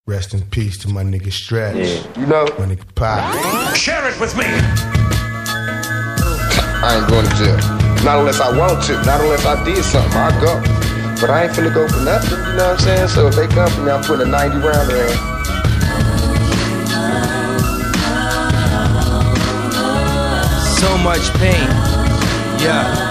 Rest in peace to my nigga Stretch. Yeah, you know. My nigga Pop. Share it with me. I ain't going to jail. Not unless I want to. Not unless I did something. I'll go. But I ain't finna go for nothing, you know what I'm saying? So if they come for me, I'm putting a 90 rounder in. So much pain. Yeah.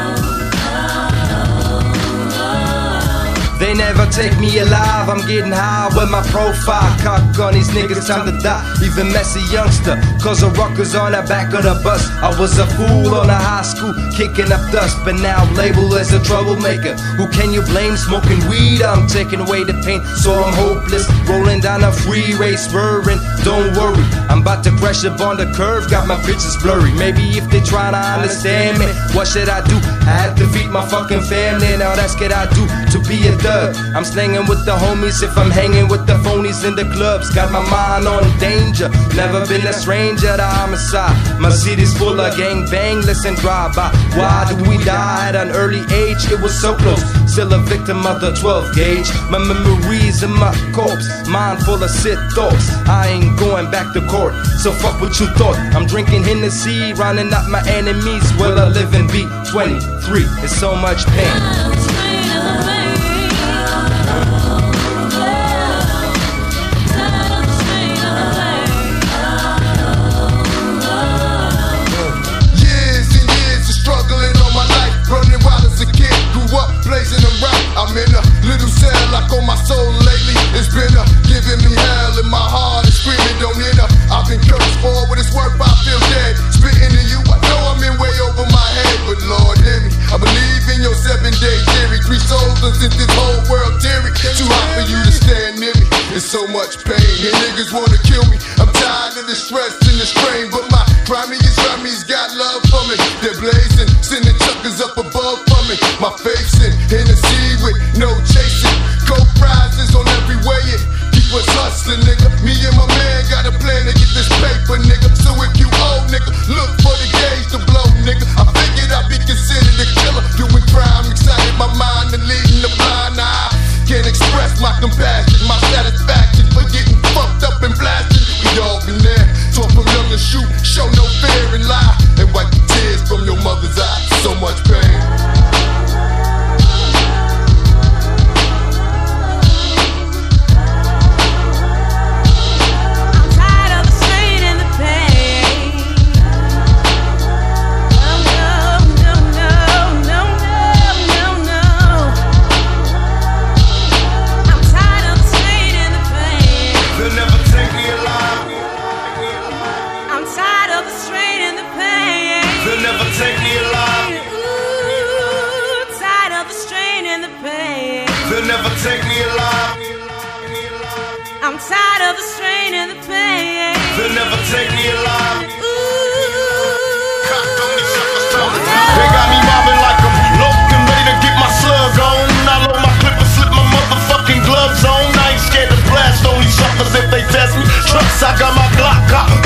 They never take me alive, I'm getting high with my profile. Cock on these niggas, time to die. Even messy youngster, cause the ruckers on the back of the bus. I was a fool on a high school, kicking up dust. But now I'm labeled as a troublemaker. Who can you blame? Smoking weed, I'm taking away the pain. So I'm hopeless, rolling down a freeway, swerving. Don't worry, I'm about to crash up on the curve. Got my bitches blurry. Maybe if they try to understand me, what should I do? I have to feed my fucking family. Now that's what I do to be a thug. I'm slanging with the homies if I'm hanging with the phonies in the clubs. Got my mind on danger, never been a stranger to homicide. My city's full of gangbang, listen drive-by. Why do we die at an early age? It was so close, still a victim of the 12 gauge. My memories in my corpse, mind full of sick thoughts. I ain't going back to court, so fuck what you thought. I'm drinking Hennessy, rounding up my enemies. Will I live and be 23? It's so much pain. Blazing them right, I'm in a little cell like on my soul lately. It's been giving me hell and my heart is screaming, don't enter. I've been cursed for what it's worth, I feel dead. Spitting to you, I know I'm in way over my head, but Lord hear me. I believe in your 7-day theory. 3 souls since this whole world theory. Too hot for you to stand near me. It's so much pain, and niggas wanna kill me. I'm tired of the stress and the strain, but my grimiest got love for me. They're blazing, sending chuckers up above for me. My faith's in Hennessy with no chasing. Gold prizes on every way it keep us hustling, nigga. Me and my man got a plan to get this paper, nigga. So if you owe, nigga, look for the gauge to blow, nigga. I figured I'd be considered a killer. Doing crime, excited my mind and leading the blind eye. Can't express my compassion, my satisfaction for getting fucked up and blasted. We all been there, taught from young to shoot, show no fear and lie, and wipe the tears from your mother's eyes. So much pain. They'll never take me alive. I'm tired of the strain and the pain. They'll never take me alive. They got me mobbing like I'm looking ready to get my slug on. I load my clip and slip my motherfucking gloves on. I ain't scared to blast on these suckers if they test me. Trucks, I got my Glock cock.